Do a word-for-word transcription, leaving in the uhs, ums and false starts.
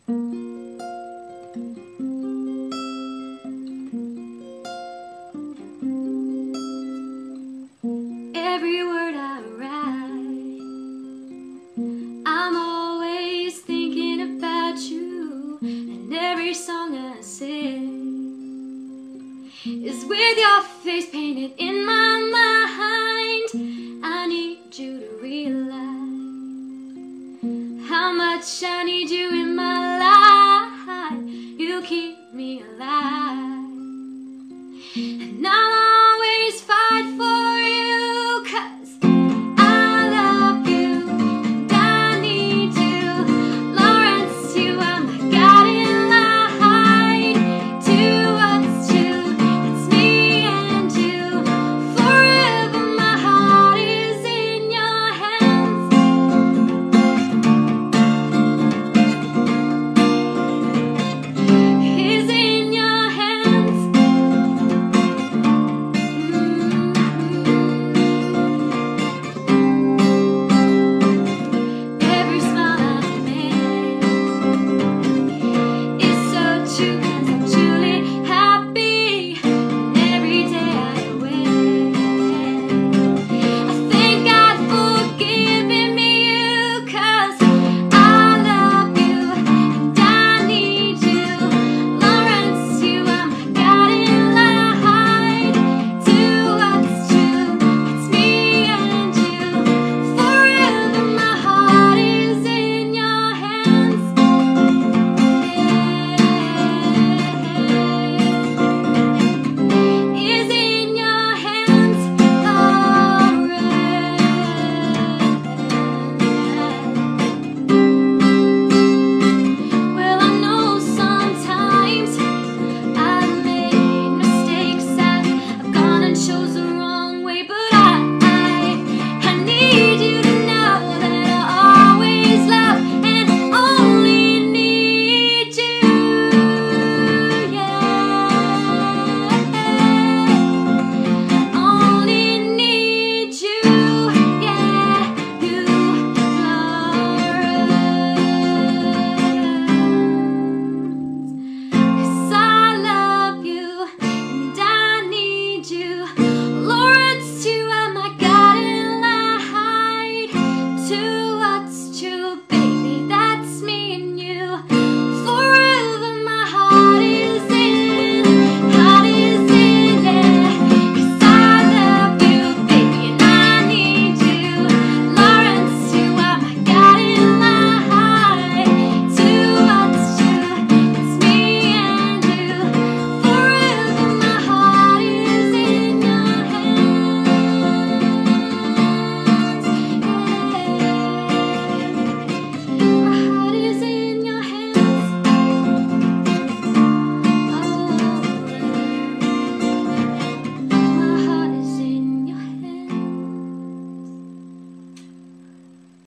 Every word I write, I'm always thinking about you, and every song I sing is with your face painted in my mind. I need you to realize how much I need you in my life. You keep me alive.